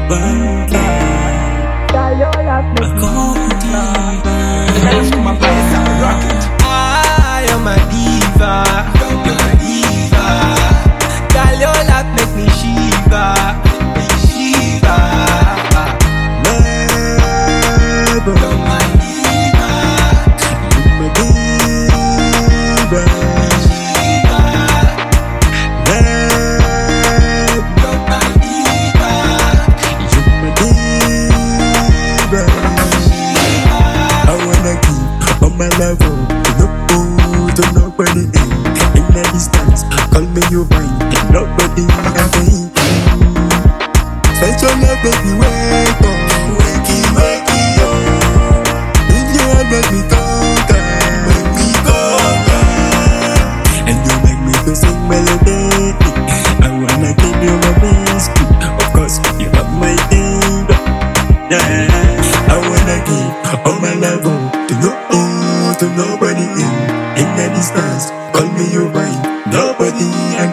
I am a diva. You're a diva. Girl, your love make me shiver. Shiver. You're my diva. You're my diva. Shiver. You're my diva. You're my diva. I wanna give all my love to nobody in the distance. Call me your wine, nobody can think. Set your love, baby, wake up, wakey, wakey, yo. In your heart, make me conquer, make me conquer. And you make me to sing melody. I wanna give you my biscuit. Of course, you have my thing. Yeah, I wanna give all my love to nobody in the distance. Call me your wine, nobody and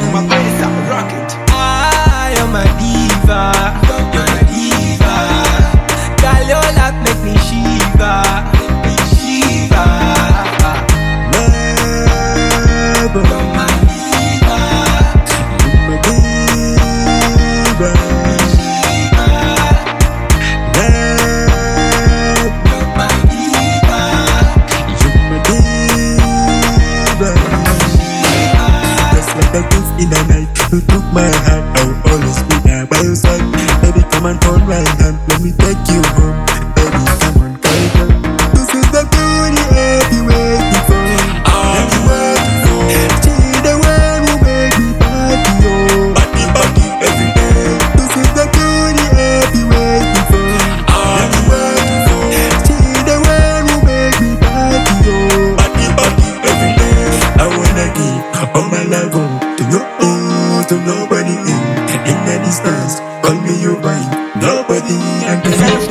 I am a diva. You're a diva. Girl, your love make me shiver. Shiver. You're my diva. You're my diva. You're my diva. You're my diva. Just like a gift in the night, you took my hand. I'll always be there by your side. Baby, come and hold my hand. Let me take you home. Baby, come on, guide her. This is the beauty every waiting for. Every waiting for. She's the one who make me party, oh. Party, party every day. This is the beauty every waiting for. Every waiting for. She's the one who make me party, oh. Party, party every day. I wanna give all my love to nobody in the distance. Call me your wine, nobody and